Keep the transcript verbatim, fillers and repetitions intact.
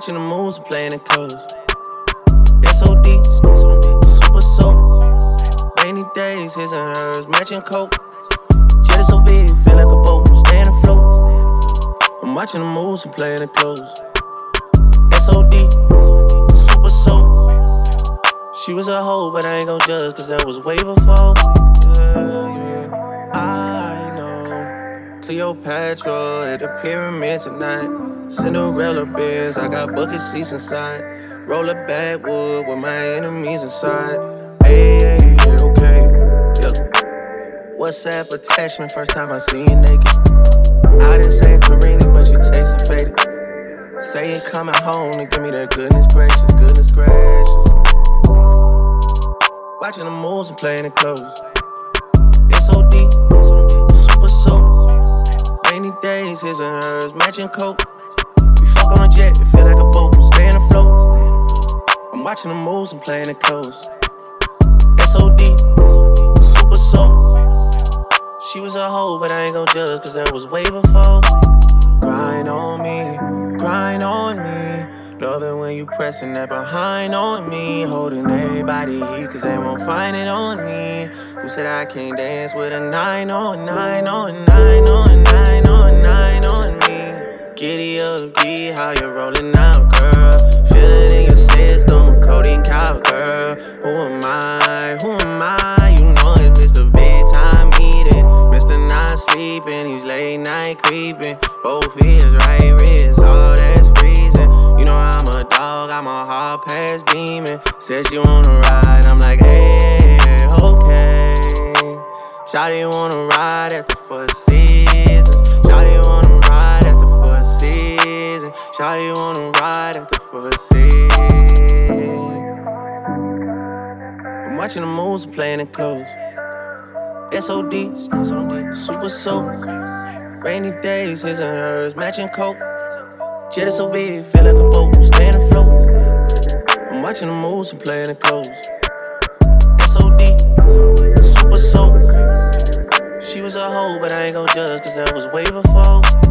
watching the moves and playing it close. S O D, super soul. Rainy days, his and hers, matching coat. Jet so big, feel like a boat, staying afloat. I'm watching the moves and playing it close. S O D, super soul. She was a hoe, but I ain't gon' judge, cause that was way before. Yeah, yeah, I know. Cleopatra at the pyramid tonight. Cinderella Benz, I got bucket seats inside. Roll a backwood with my enemies inside. Hey, hey, yeah, okay. Yeah. WhatsApp attachment, first time I seen you naked. I didn't say Karini, but you tasting faded. Say you coming home and give me that goodness gracious, goodness gracious. Watching the moves and playing it close. S O D, super soul. Rainy days, his and hers, matching coat. We fuck on a jet, it feel like a boat, staying afloat. I'm watching the moves and playing it close. S O D, super soul. She was a hoe, but I ain't gon' judge, cause that was way before. Grind on me, grind on me. Love it when you pressin' that behind on me. Holding everybody heat, cause they won't find it on me. Who said I can't dance with a nine on nine on nine on nine on nine on me? Giddy up, giddy, how you rollin' out, girl? Feel it in your system, codeine cow, girl. Who am I? Who am I? You know it's Mister Big Time Eating, Mister Not Sleeping, he's late night creeping. Both ears, right wrist, all that's freezing. You know I'm a dog, I'm a hard pass demon. Said she wanna ride, I'm like, hey, okay. Shawty wanna ride at the Four Seasons. Shawty wanna ride at the Four Seasons. Shawty wanna ride at the Four Seasons. I'm watching the moves and playing it close. S O D, super soul. Rainy days, his and hers, matching coat. Jet is so big, feel like a boat, staying afloat. I'm watching the moves and playing it close. S O D, super soul. She was a hoe, but I ain't gon' judge, cause that was way before.